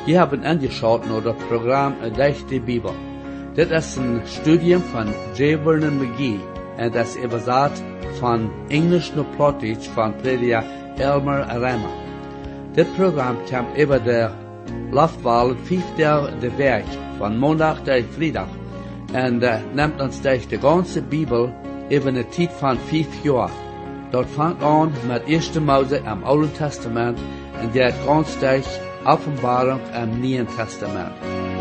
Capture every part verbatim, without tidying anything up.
Je hebben angeschaut naar het programma Durch die Bibel. Dit is een studium van J. Vernon McGee en dat is übersetzt van Englisch naar Plattdeutsch van prediker Elmer Rama. Dit programma komt über de Luftwal vijf dagen de week, van maandag tot vrijdag, en uh, neemt ons durch de ganze Bibel über een tijd van vijf jaar. Dat vangt aan met eerste Mose im Oude Testament en gaat ganz durch Offenbarung im Nieuwen Testament.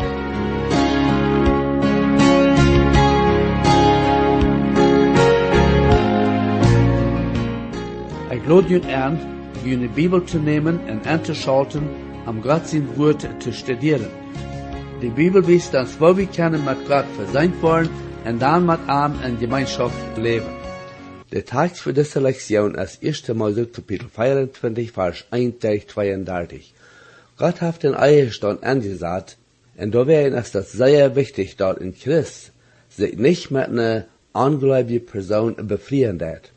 Ik lade jullie aan, jullie Bibel te nemen en aan te schalten, om Gott zijn woord te studeren. Die Bibel wijst ons waar we kunnen met Gott verzeind worden en dan met hem in Gemeinschaft leven. De tekst voor deze lektion is eerste Mose kapitel vierentwintig, vers één tot tweeëndertig. Gott heeft een Ehestand angesagt, en daarbij is het zeer wichtig dat een Christ zich niet met een ongläubige Person befrieden deed.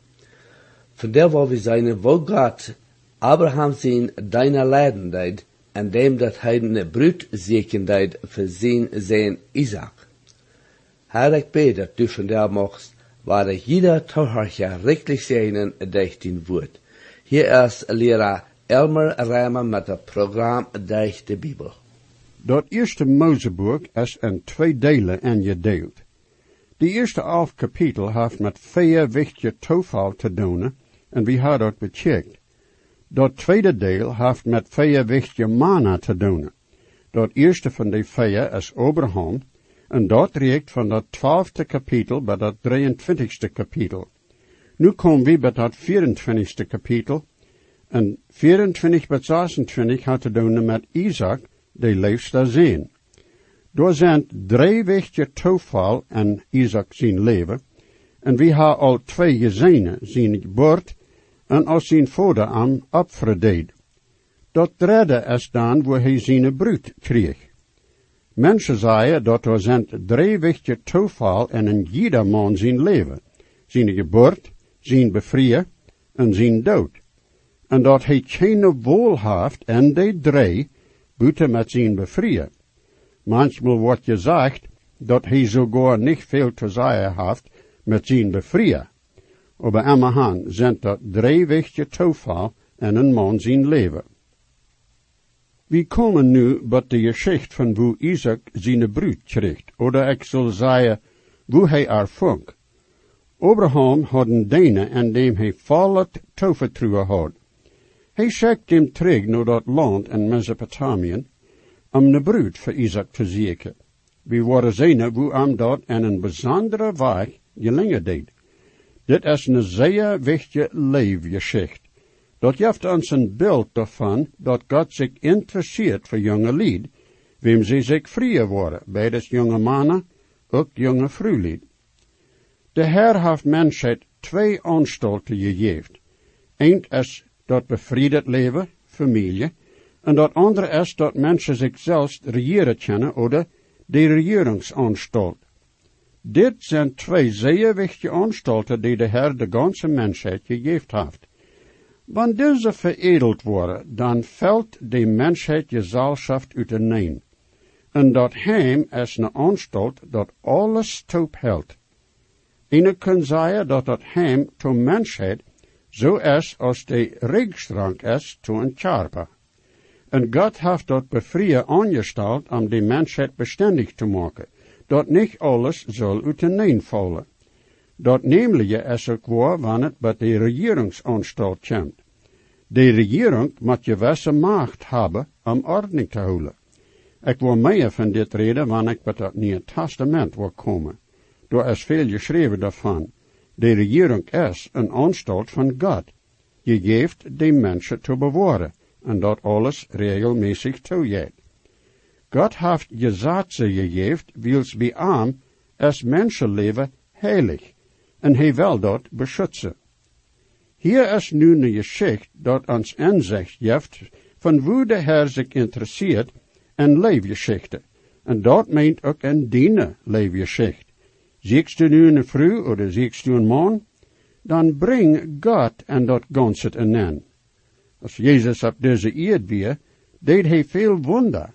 Von der waar we zijn, wo Gott Abraham zijn deiner leiden deed, en dem dat hij een bruid zieken deed voor zijn zijn Isaac. Herr, ik bid dat du von der mocht, waar jeder Tohorcher rechtlich seinen durch den Wort. Hier ist Lehrer Elmer Rama met het programma Durch de Bibel. Dat eerste Moseboek is in twee delen ingedeeld. De eerste elf kapitel heeft met vier wichtige toeval te doen, en wie had dat becheckt. Dat tweede deel heeft met vier wichtige mannen te doen. Dat eerste van die vier is Abraham, en dat reikt van dat twaalfde kapitel bij dat drieëntwintigste kapitel. Nu komen we bij dat vierentwintigste kapitel, en vierentwintig bij zesentwintig had te doen met Isaac, de leefste zijn. Daar zijn drie wichtige toeval in Isaac zijn leven, en we hebben al twee gezien, zijn geboorte, en als zijn vader hem opverdeed. Dat derde is dan waar hij zijn bruid kreeg. Mensen zeiden dat er zijn drie wichtige toeval in een jeder man zijn leven. Zijn geboorte, zijn bevrijen en zijn dood. En dat hij geen wool heeft in die drie, buiten met zijn bevrijen. Manchmal wordt gezegd dat hij sogar niet veel te zeggen heeft met zijn bevrijen. Maar immerhan zijn dat drie wichtige toeval in een man zijn leven. We komen nu bij de geschichte van hoe Isaac zijn bruid kreeg, oder ik zal zeggen, hoe hij er vond. Abraham had een dene en dem hij volle toevertrouwen had. Hij schikte hem terug naar dat land in Mesopotamië, om de bruid voor Isaac te zoeken. We worden zien hoe hem dat in een bijzondere weg gelingen deed. Dit is een zeer wichtige leefgeschichte. Dat geeft ons een beeld daarvan dat God zich interesseert voor jonge lied, wem ze zich vrije worden, beide jonge mannen, ook jonge vrouwlied. De Heer heeft mensheid twee anstalten gegeven. Eén is dat bevrijd leven, familie, en dat andere is dat mensen zichzelf regeren kunnen, oder de regeringsanstalt. Dit zijn twee zeer wichtige anstalten die de Heer de ganze mensheid gegeven heeft. Wanneer deze veredeld worden, dan valt de mensheid gezelschap uiteen. En dat heim is een anstalt dat alles toephelt. En ik kan zeggen dat dat heim to mensheid zo is als de regenstrank is to een charpa. En God heeft dat bevrijen aangesteld om de mensheid bestendig te maken, dat niet alles zal uiteen vallen. Dat nemelijk is ook waar wanneer het bij de regeringsanstalt komt. De regering moet gewisse macht hebben om ordening te houden. Ik wil meer van dit reden wanneer ik bij het Nieuwe Testament wil komen. Daar is veel geschreven daarvan. De regering is een anstalt van God. Je geeft de mensen te bewaren en dat alles regelmäßig toegeeft. God heeft gezaten gegeven, wils bij hem is mensenleven heilig. En hij wil dat beschützen. Hier is nu een geschichte dat ons inzicht geeft van hoe de Heer zich interesseert in leefgeschichten. En dat meent ook in die leefgeschichte. Ziekst u nu een vrouw of ziekst u een man, dan breng God en dat ganse in. Als Jezus op deze eerd weer, deed hij veel wonder.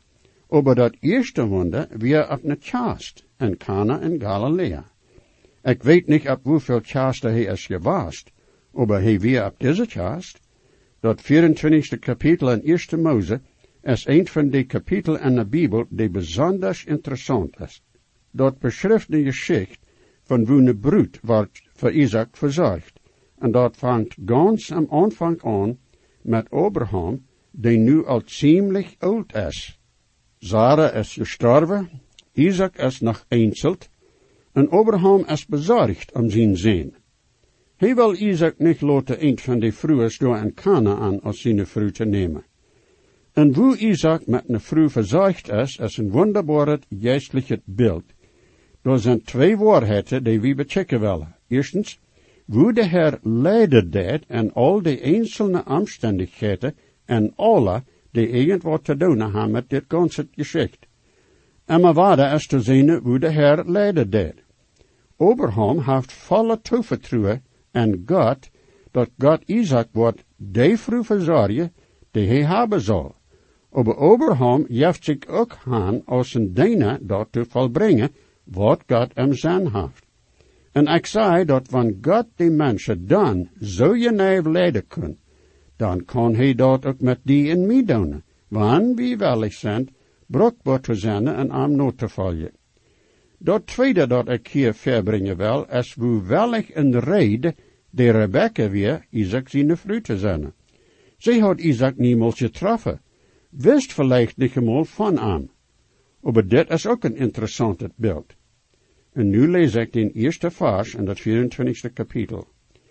Aber dat eerste wonder weer op ne Chast in Cana in Galilea. Ik weet niet op hoeveel chasten hij is geweest, aber hij weer op deze chast. Dat vierentwintigste kapitel in Eerste Mose is een van die kapitelen in de Bibel die besonders interessant is. Dat beschrijft de geschichte van hoe een bruid wordt voor Isaac verzorgd. En dat vangt ganz am Anfang aan met Abraham, die nu al ziemlich oud is. Sarah is gestorven, Isaac is nog eenselt, en Abraham is bezorgd om zijn zoon. Hij wil Isaac niet laten een van die vrouwen door in Kanaan als zijn vrouw te nemen. En hoe Isaac met een vrouw verzorgd is, is een wonderbaar geestelijk beeld. Er zijn twee waarheden die we bechecken willen. Eerstens, hoe de Heer leidde deed en al die einzelne omstandigheden en alle die irgendwat te doen hebben met dit ganze geschicht. En maar waarde is te zien hoe de Heer leidde deed. Abraham heeft volle toevertrouwen en God, dat God Isaac wordt die vrouw verzorgen die hij hebben zal. Aber Abraham geeft zich ook aan als een dienaar dat te volbrengen wat God hem zijn heeft. En ik zei dat wanneer God die mensen dan zo je neef leiden kan, dan kan hij dat ook met die en mij doen, wanneer wie wellig zijn, bruikbaar te zijn en aan nood te vallen. Dat tweede dat ik hier verbrengen wil, is hoe wellig een reden de Rebecca weer Isaac zijn vrouw te zijn. Zij had Isaac niemals getroffen, wist vielleicht niet eenmaal van hem. Maar dit is ook een interessant beeld. En nu lees ik den eerste vers in dat vierentwintigste kapitel.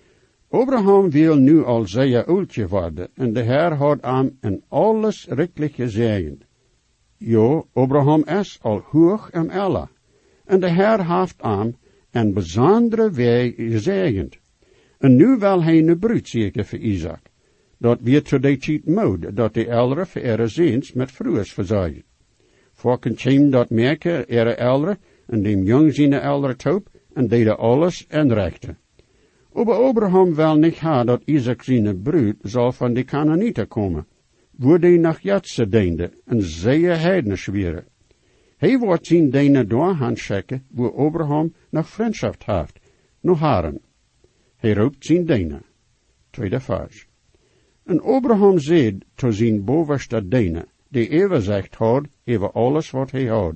Abraham wil nu al zeer oud geworden, en de Heer had hem in alles rikelijk gezegend. Jo, Abraham is al hoog en elle, en de Heer heeft hem een bijzondere weg gezegend. En nu wil hij een bruid zeker voor Isaac, dat weer tot die tijd moet, dat de eldere voor ihre zeens met vrouwers verzorgen. Volken kwam dat merken ihre eldere, en dem jong zijn eldere toop, en deden alles en rechte. Aber Abraham wil niet ha dat Isaac zijn bruid zal van de Canaanieten komen, wo die nach Jatse diende, en zeer heidnisch wäre. Hij wordt zijn dienen doorgaan checken, wo Abraham nog vriendschap heeft, nog haren. Hij roept zijn dienen. Tweede vers. En Abraham zei tot zijn bovenste dienen, die overzicht had over alles wat hij had.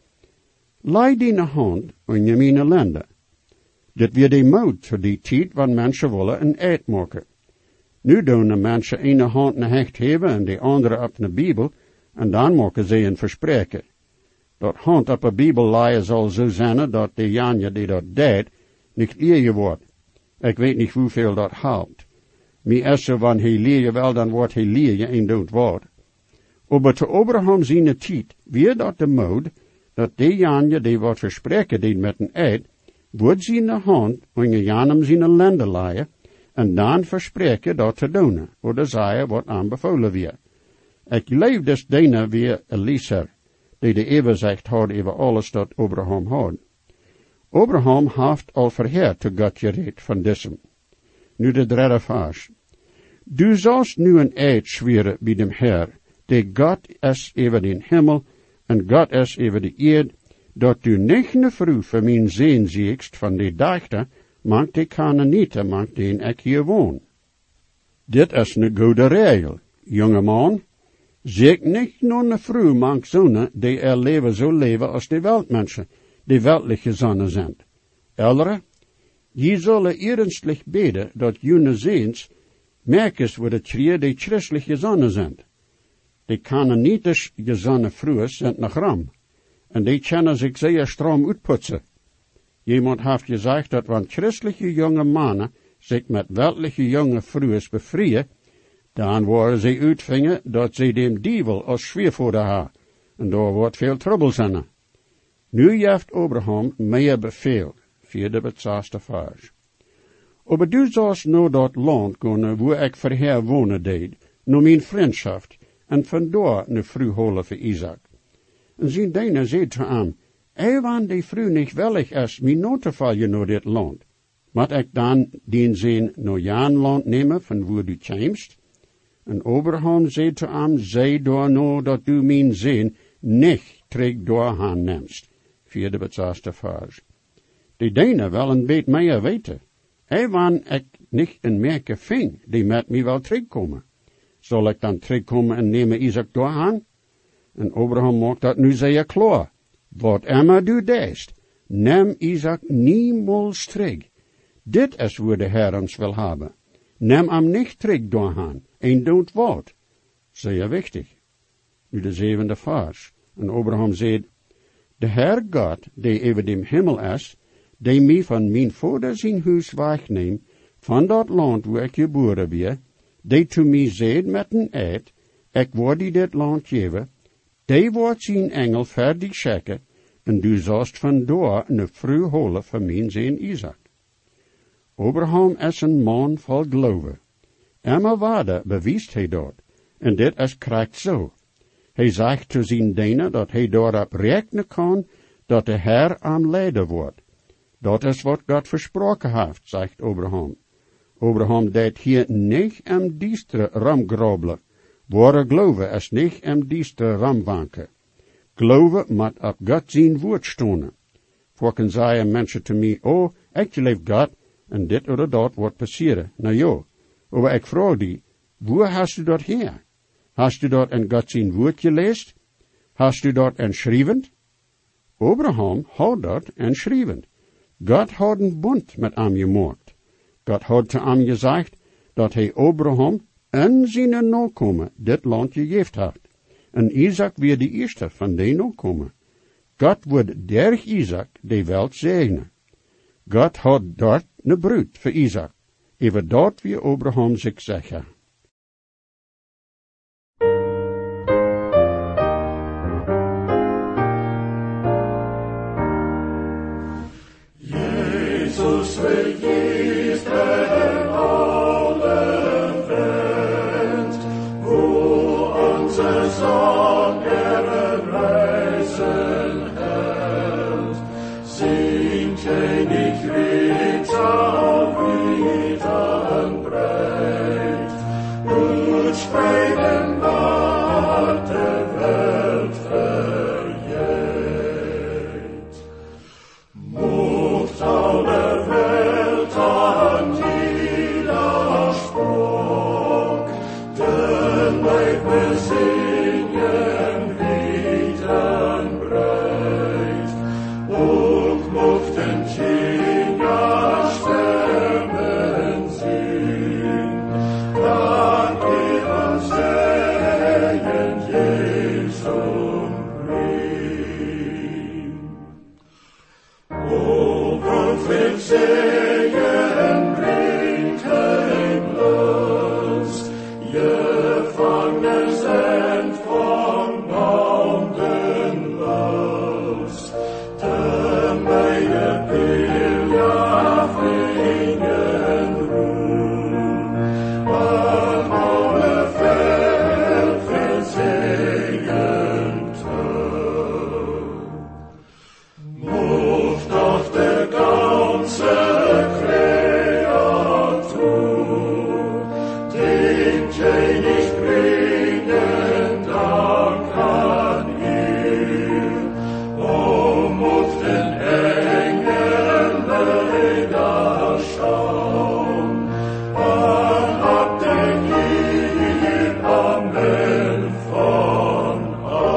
Leid die hand in je mijn landen. Dit weer de moed voor die tijd, want mensen willen een eed maken. Nu doen de mensen ene hand een hecht hebben en de andere op de Bijbel, en dan maken ze een verspreken. Dat hand op de Bijbel leien zal zo zijn, dat de Janje die dat deed, niet leer wordt. Ik weet niet hoeveel dat helpt. Mij is zo, wanneer hij leer wel, dan wordt hij leer en doet wat. Maar te Abraham zijn tijd, weer dat de moed, dat de Janje die wat verspreken deed met een eed, wordt zijn hand in Janem zijn landen leien, en dan verspreken dat te doen, of zeggen wat aanbevolen weer. Ik leef dus dene weer Eliezer, die de overzicht had over alles dat Abraham had. Abraham heeft al verheerd te God gereed van diesem. Nu de derde vers. Du zalst nu een eed zweren bij dem Heer, die God is over den hemel, en God is over de eerd, dat du nicht ne vrouw voor mijn zeen ziekst van die dachte, mank die Canaanieten, mank den ik hier woon. Dit is ne goede regel, jonge man. Zeek niet nur ne vrouw mank zonen, die er leven zo leven als die weltmensen, die weltliche zonnen zijn. Eldere, je zullen ernstlich beden, dat june zeens, merkes wo de trier die christliche zonnen zijn. Die Canaanietisch gezonne vrouwen zijn nog ram. En die kunnen zich zeer stram uitputzen. Jemand heeft gezegd dat wanneer christelijke jonge mannen zich met weltliche jonge vrouwen bevrijen, dan worden ze uitvingen dat ze dem dievel als schweervoerder hebben. En daar wordt veel trouble zijn. Nu heeft Abraham meer beveel, vierde het zesde vers. Aber du zoals nou dat land gaan wo ik verheer wonen deed, no mijn vriendschap, en vandoor ne vrouw holen voor Isaac. En zijn dienaar zei te hem, ei wanneer die vrouw niet willig is, mij nood te vallen naar dit land. Moet ik dan den zin naar Jan land nemen, van waar du kwamst? En Abraham zei te hem, zei door nou dat du mijn zin nicht terug doorgaan nemst. Vierde het zesde vers. Die Denen wel een beetje meer weten. Hij wan ik niet een merke ving, die met mij wel terugkomen. Zal ik dan terugkomen en nemen Isaac doorgaan? En Abraham maakt dat nu zeer klaar. Wat immer du deest, neem Isaac niemals terug. Dit is waar de Heer ons wil hebben. Neem hem niet terug doorgaan, en doet wat. Zeer wichtig. Nu de zevende vers. En Abraham zei, de Heer God, die over dem Himmel is, die mij van mijn vader zijn huis wegneemt, van dat land waar ik geboren ben, die to mij zei met een eed, ik word die dit land geven, die wordt zijn engel verdig schikken, en du zast vandoor een vroeg holen van mijn zoon Isaac. Abraham is een man vol geloven. Emma waarde bewijst hij dat, en dit is krijgt zo. Hij zegt te zijn Denen dat hij daarop rekenen kan, dat de Heer aan leiden wordt. Dat is wat God versproken heeft, zegt Abraham. Abraham deed hier niet am diestre ramgrobelen. Ware geloven is niet am diestre ramwanken. Geloven moet op God zijn woord stonen. Voorken zeiden mensen te mij, oh, ik geloof God, en dit of dat wordt passeren. Nou ja, maar ik vraag die, waar hast u dat her? Hast u dat in God zijn woord gelezen? Hast u dat in schrijvend? Abraham had dat in schrijvend. God had een bond met hem gemaakt. God had te hem gezegd dat hij Abraham en zijn nakomen dit land gegeven heeft. En Isaac weer de eerste van die nakomen. God wordt der Isaac de welt zegenen. God had dort een bruid voor Isaac. Even dat wie Abraham zich zeggen. Jesus vergisst en alle welt, wo onze Song reisen hält. Singt hij niet reeds al wieder breit, uitspreiden wat de welt verjeet. Mocht alle welt aan widerspruch, den Leib besingen wieden breit, und mochten Kinder stemmen singen, dann ihren Segen Jesum bring. O, hoeveel Segen bringt hem los, gevangen zijn van banden los, de mijne wil ja vingen roem, aan alle veld verzegend toe. Mocht doch de ganze Kreatur den König bringen Dank an ihr. O mochten Engel leider schauen, an abdenken Amen von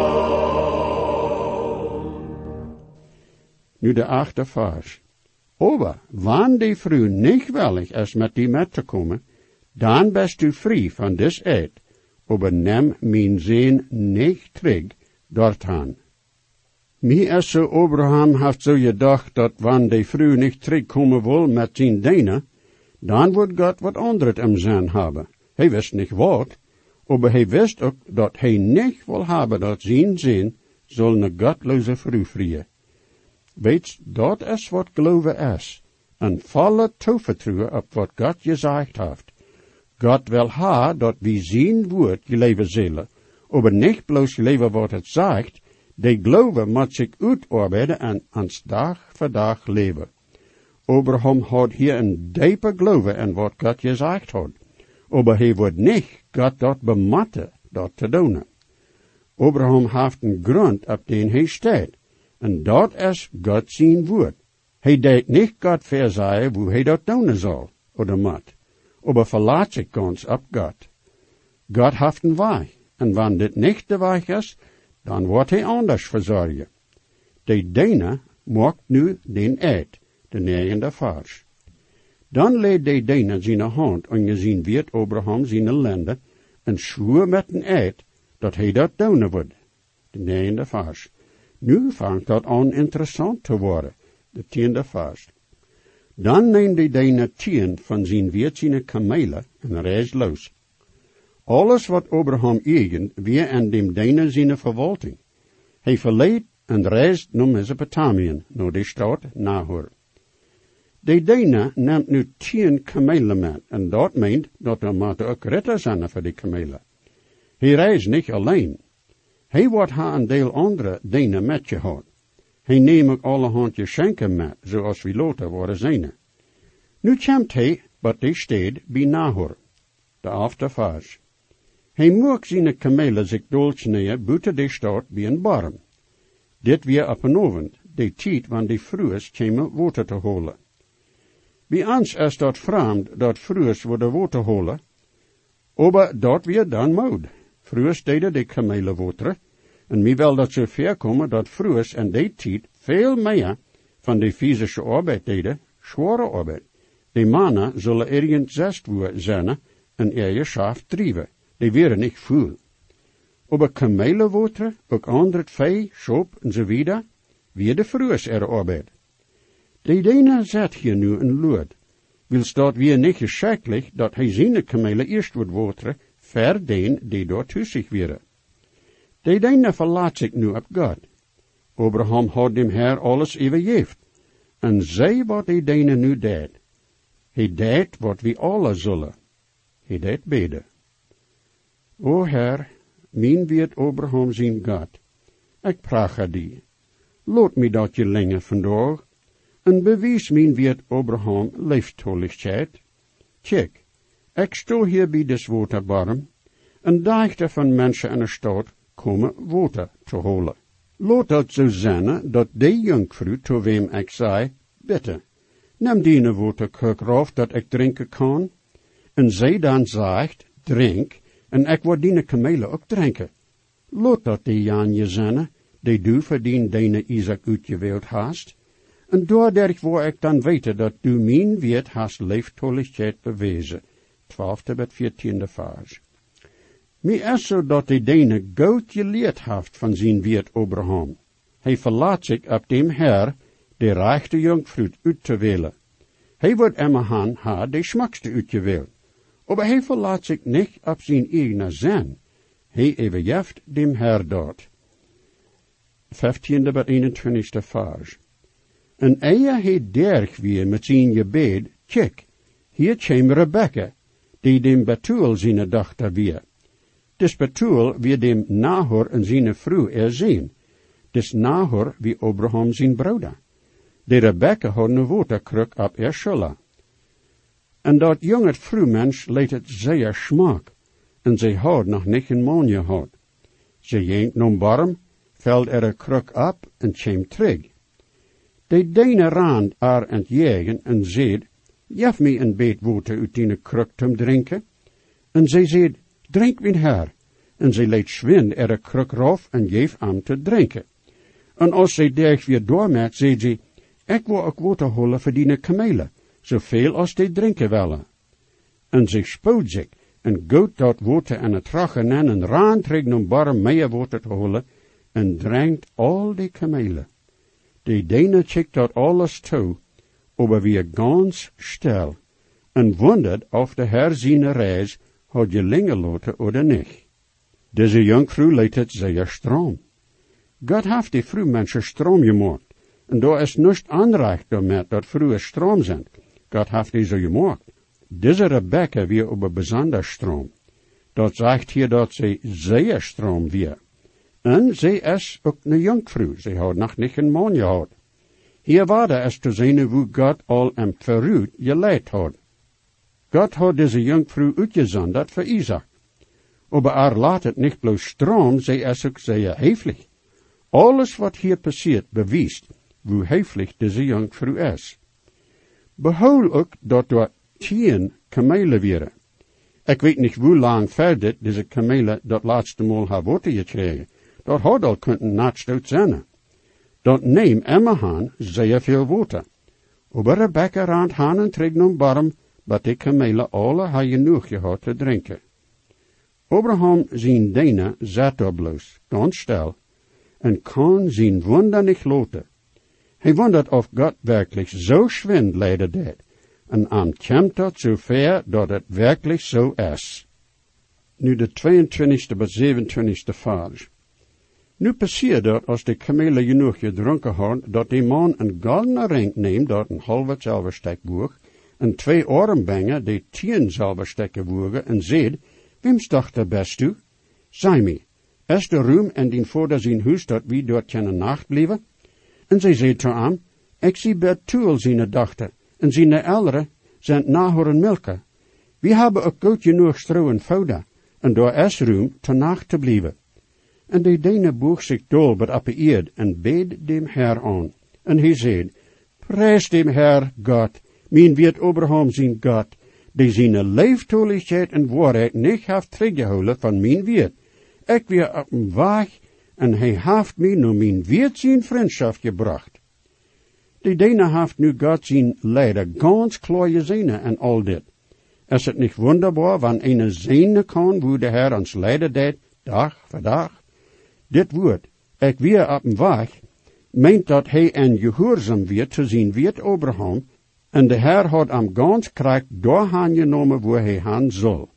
all. Nu de achte vers. Aber, wann die Frau nicht willig is met die met te komen, dan bist du vrij van dis eed, aber neem mijn zin niet terug dorthan. Mij is zo Abraham heeft zo gedacht dat wann die Frau niet terugkomen wil met zijn Denen, dan wordt God wat anderes im Sinn hebben. Hij wist niet wat, aber hij wist ook dat hij niet wil hebben dat zijn zin zal een godloze Frau vrije. Weet, dat is wat geloven is, en volle toevertrouwen op wat God gezegd heeft. God wil ha dat wie zijn woord geleven zullen, aber niet bloos geleven wat het zegt, die geloven moet zich uitarbeiden en ans dag voor dag leven. Abraham had hier een diepe geloven in wat God gezegd had, aber hij wordt niet God dat bematten dat te doen. Abraham heeft een grond op den hij staat, en dat is God zijn woord. Hij deed niet God verzeihen, hoe hij dat doen zal, oder moet, aber verlaat zich ganz op God. God heeft een weg, en wanneer dit niet de weg is, dan wordt hij anders verzorgen. De dene maakt nu den eed, de negende vers. Dan leed de dene zijn hand ongezien wird Abraham zijn lende, en schwoer met een eed, dat hij dat doen wordt. De negende vers. Nu vangt dat aan interessant te worden, de tiende vers. Dan neemt de dene tien van zijn wiert zijn kamelen en reist los. Alles wat Abraham eigen, weer aan dem dene zijn verwalting. Hij verleed en reist naar Mesopotamië, naar de stad Nahor. De dene neemt nu tien kamelen met, en dat meent dat er moet ook ritter zijn voor die kamelen. Hij reist niet alleen. Hij wordt haar een deel andere dene met je gehad. Hij neemt ook allerhand geschenken met, zoals we later worden zijn. Nu komt hij, wat hij staat, bij Nahor, de after vers. Hij moet zijn kamelen zich dolsneeën buiten de stad bij een barm. Dit weer op een avond, de tijd wanneer de vroegs komen water te holen. Bij ons is dat vreemd dat vroegs worden water holen, aber dat weer dan moet. Vroegs deden de kamelen water, en mij wil dat zo ver komen dat vroegs in die tijd veel meer van de fysische arbeid deden, zware arbeid. De mannen zullen ergens zest zijn en er je schaaf drijven. Die waren niet veel. Aber kamelenwater, ook andere vee, schop en zo wieder, weer de vroegs er arbeid. De dene zet hier nu een lood. Wils dat weer niet geschiktelijk dat hij zijn kamelen eerst wordt wateren, ver den die door tussig weer. De dene verlaat zich nu op God. Abraham had dem Herr alles overgeeft. En zij wat de dene nu deed. Hij deed wat we alle zullen. Hij deed beden. O Herr, mijn wird Abraham zijn God. Ik praat die. Laat mij dat je länger vandaag. En bewijs mijn wird Abraham leeftoligheid. Kijk, ik sto hier bij des waterbarm. En daagte van mensen in de stad komen water te holen. Laat het zo zijn dat de jonkvrouw, to wem ik zei, bitte, neem die waterkruk rauf, dat ik drinken kan. En zij dan zegt, drink, en ik word die kamelen ook drinken. Laat dat die Jan je zijn, die du verdien deine Isaac uitgewählt hast. En doordat wou ik dan weten dat du mijn wird hast leeftoligheid bewezen. Twaalfde met veertiende vers. Mi is zo dat die dene goed geleerd heeft van zijn wird Abraham. Hij verlaat zich op dem Herr, de rechte jonkvrouw uit te wählen. Hij wordt immerhan haar de schmakste uitgewählt. Aber hij verlaat zich niet op zijn eigen zin. Hij overgeeft dem Herr dort. Vijftiende met eenentwintigste vers. En eer hij derg weer met zijn gebed, kijk, hier kwam Rebecca, die dem Betuel zijn dochter weer. Des Betuel weer dem Nahor en zijn vrouw erzien. Des Nahor wie Abraham zijn broeder. De Rebecca had een waterkruk op er schulden. En dat jonge vrouwmens leed het zeer smaak, en zij had nog niet een man gehad. Ze ging naar barm, veld er een kruk op en kwam terug. De dene rand haar aan het jagen en zei, jef mij een beet water uit die kruk te drinken. En zij zei, drink mijn Herr. En zij leed schwind er een kruk rauf en geef hem te drinken. En als zij derg weer doormaakt, zei ze, ik wil ook water holen voor die kamelen, zoveel als die drinken willen. En zij spoot zich, en goot dat water en het trachen en en raan terug naar barm meer water te holen, en drinkt al die kamelen. De dene checkt dat alles toe, aber weer ganz stil, en wondert of de Herr zijn reis had je länger laten oder niet. Deze jonkvrouw leidt het zeer stroom. God heeft die vrouwmensen stroom gemaakt, en daar is niets aanrecht daarmee dat vrouwen stroom zijn. God heeft die zo gemaakt. Deze Rebecca weer op een bijzonder stroom. Dat zegt hier dat zij zeer stroom weer. En zij is ook een jonkvrouw. Zij had nog niet een man gehad. Hier waarde is te zien hoe God al hem verruut geleid had. God had deze jonkvrouw uitgezonderd voor Isaac. Aber er laat het nicht bloos stroom, zij is ook zeer heiflich. Alles wat hier passiert bewijst hoe heiflich deze jonkvrouw is. Behoud ook dat er tien kamelen waren. Ik weet niet hoe lang verder deze kamelen dat laatste mal haar water gekregen. Dat had al kunnen nachtstoot zijn. Dat neem immer han zeer veel water. Aber Rebecca rand han en trek nom barm, dat die kamelen alle haar genoeg gehad te drinken. Abraham zijn dina zat er bloos, ganz stil, en kon zijn wunder niet loten. Hij wondert of God werkelijk zo schwind leiden deed, en am komt dat zo ver dat het werkelijk zo is. Nu de tweeëntwintigste bij zevenentwintigste vers. Nu passiert dat als de kamelen genoeg gedronken hadden, dat die man een goldene ring neemt dat een halve zilverstek woog, en twee armbangen die tien zilverstekken wogen, en zeid, wem's dochter best u? Zei me, is de roem en dien vader zijn huis dat wie dort kunnen nacht blijven? En zij zei te hem, ik zie Betuel zijn dochter, en zijn eldere zijn Nahor en Milka. We hebben ook goed genoeg stro en vader, en daar is roem te nacht te blijven. En de dene boog zich dolbert op de eerd en beed dem Herr aan. En hij zei, prijs dem Herr God, mijn wiert Abraham zijn God, die zijn leeftoeligheid en waarheid niet heeft teruggehouden van mijn wiert. Ik weer op een weg, en hij heeft mij naar mijn wiert zijn vriendschap gebracht. Die dene heeft nu God zijn leider ganz klaar gezien en al dit. Is het niet wonderbaar, wanneer een zien kan, hoe de Herr ons leider deed, dag voor dag? Dit woord, ik weer op een weg, meent dat hij een gehoorzaam weer te zien wiert Abraham, en de Herr had am ganz kracht doorhaan genomen waar hij gaan zal.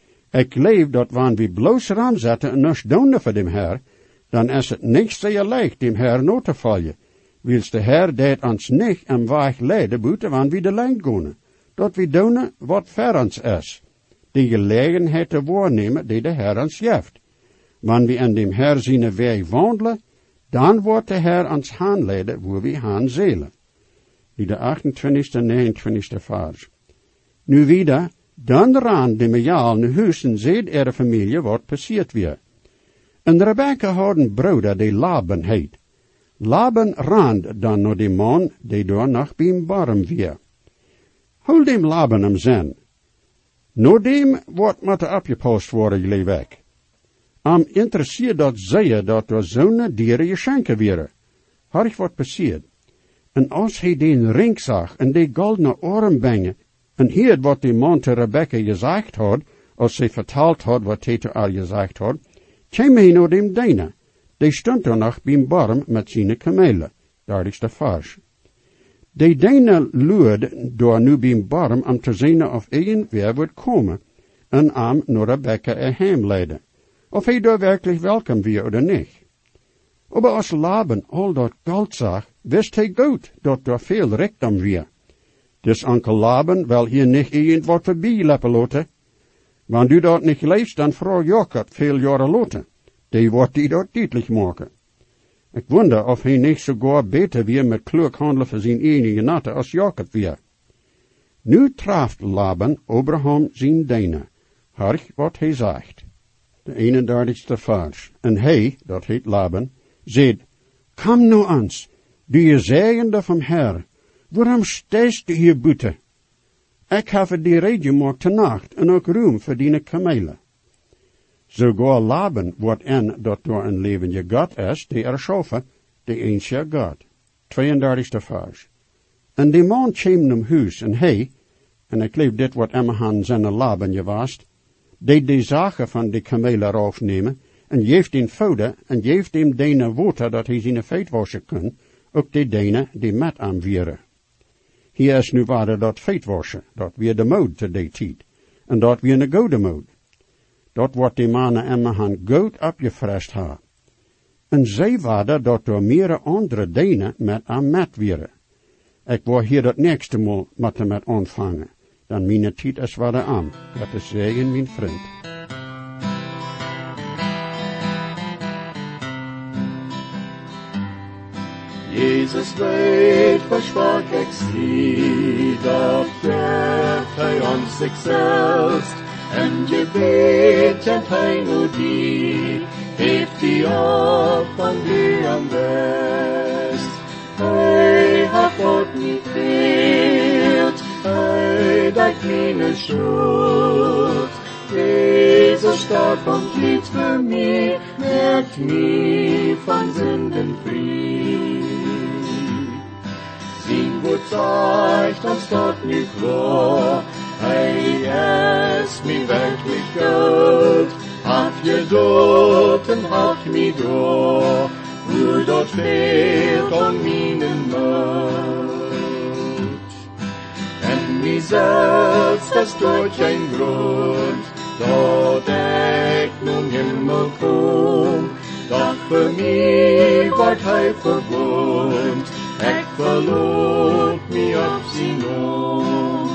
Ik leef dat wanneer we bloos ram zetten en niks doen voor dem Herr, dan is het niet zeer leicht dem Herr no te vallen, wils de Herr deed ons niet am weg leiden buiten wanneer we de lijn gaan, dat we doen wat ver ons is, die gelegenheid te waarnemen die de Herr ons geeft. Wanneer we in dem Herr zijn weg wandelen, dan wordt de Herr ons gaan leiden waar we gaan zelen. Die de achtentwintigste en negenentwintigste vers. Nu wieder, dan raan de Mejaal naar huis en zeed er familie wat passiert weer. En Rebecca had een broeder die Laban heet. Laban raand dan naar die man die door nog bij hem barm weer. Hol dem Laban hem zijn. No dem wordt met de opgepast worden jullie weg. Am interesseert dat zeer dat er zo'n dieren geschenken weer. Had ik wat passiert. En als hij den ring zag en die goldene armbangen, en hier wat die man te Rebecca gezegd had, als zij verteld had wat hij te haar gezegd had, kwam hij naar dem dene. Die stond er nog bij barm met zijn kamelen. Daar is de vers. Die dene luid door nu bij barm om te zien of een weer wordt komen, en am naar Rebecca erheen leiden. Of hij daar werkelijk welkom weer of niet. Maar als Laban al dat goud zag, wist hij goed dat er veel rijkdom weer. Dus onkel Laban wil hier niet iemand wat voorbij laten laten. Wanneer u dat niet leest, dan vraag Jacob veel jaren later. Die wordt die dat duidelijk maken. Ik wonder of hij niet sogar beter weer met kluk handelen voor zijn enige natte als Jacob weer. Nu traft Laban Abraham zijn dene. Hark wat hij zegt. De eenendertigste vers. En hij, dat heet Laban, zei, kom nu ans, du je zegende van Herr, waarom stijst u hier buiten? Ik heb die reden gemaakt te nacht en ook roem voor die kamelen. Sogar Laban wordt en dat door een levende God is, die erschaffen, de eensje God. tweeëndertigste vers. En die man kwam naar huis en hij, en ik leef dit wat Emmahan zijn Laban gewaast, deed die zaken van de kamelen afnemen, en geeft den voeder, en geeft hem dene water, dat hij zijn feit wassen kan, ook die dene die met aan vieren. Hier is nu waar dat feit wassen, dat weer de mode te die tijd, en dat weer een goede mode. Dat wordt die mannen Emmahan goed opgefrest ha. En zij waren dat door meerdere andere dene met aan met vieren. Ik wil hier dat nächste mal met met aanvangen. Dan mijn tijd is waar aan. Dat is zeggen, mijn vriend. Jesus weet versprach ik zie, dat geeft hij ons zich selbst, en gebed en hein och dir, heeft die op van byan bäst. Hej har fått mitt helt, hej däck mina skuld. Jesus starb vom Kreuz für mich, merkt mich von Sünden frei. Sing gut zeigt uns dort nicht klar, hey, es mir wirklich Gott, hat geduld und hat mich da, wo dort fehlt an meinen Mut. En mir selbst, das durch ein Grund, dort ich nun Himmel komm, doch für mich ward hei verwohnt, ich verlob mich auf sie nun.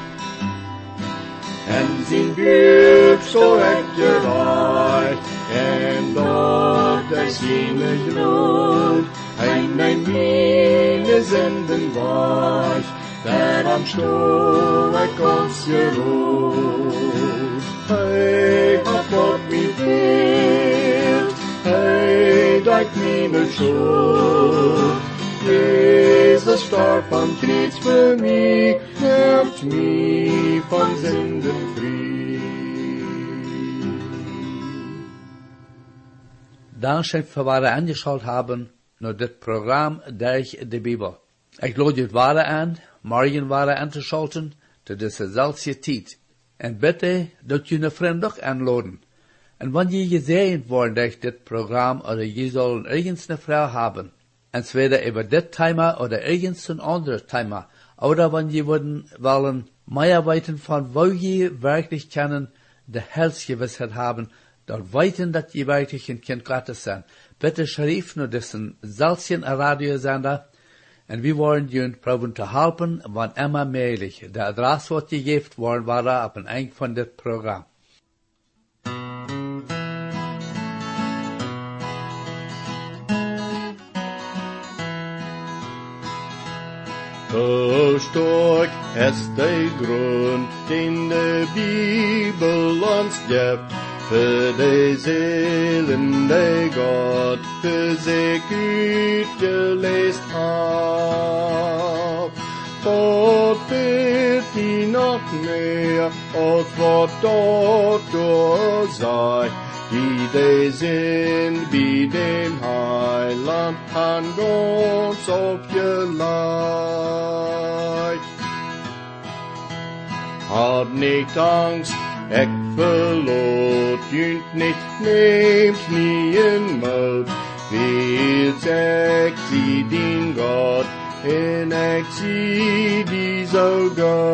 En sin Bib so ich gereicht, en dort der sine Grund, ein ein meine Senden weich, der am Sturm ich uns geruht. Hey, hat Gott mich fehlt, hey, deck meine Schuld. Jesus starb am Kreuz für mich, nimmt mich von Sünden frei. Dankeschön für wahre angeschaut haben, nur das Programm durch die Bibel. Ich lade euch wahre an, morgen wahre anzuschalten, zu dieser seltsamen Zeit. Und bitte, dass ihr eine Freund auch anladen. Und wenn ihr gesehen worden durch das Programm oder ihr sollen irgendeine Frau haben, entweder über das Thema oder irgendein anderes Thema, oder wenn ihr würden wollen, mehr weiten von wo ihr wirklich können, die Heilsgewissheit haben, dort weiten, dass ihr wirklich ein Kind Gottes seid. Bitte schrift nur diesen seltsamen Radiosender, und wir wollen Ihnen probieren zu helfen, wann immer möglich. Der Adresse wird gegeben worden, war da ab ein Ende von dem Programm. So stark ist der Grund, den die Bibel uns gibt, für die Seelen, die Gott für sich utgelesen hat. Dort wird die noch mehr, als was dort durch sei, die die sind wie dem Heiland an uns aufgeleitet. Hab nicht Angst, ich verlot, jünt nicht, nehmt nie in Mut, wie sagt sie den Gott, en ich sie die so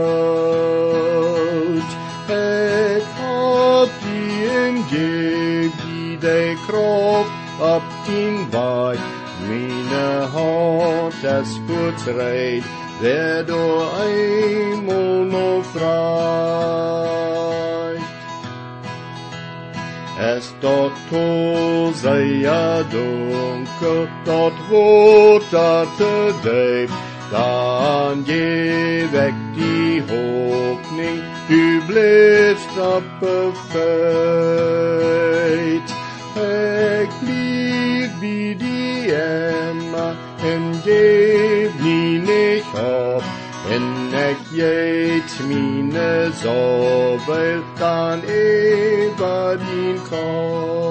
gut. Ich hab die in Geb, die die Kraft ab den Weih, meine Hand es vertreibt, wer du einmal noch frei. Es dort toll sei ja dunkel, dort wo tate deib, dann geh weg die Hoffnung, du bliebst abbefeit. Ich blieb wie die Emma, en geb nie nicht ab, en ich jet mine so, weil dann über den Kopf.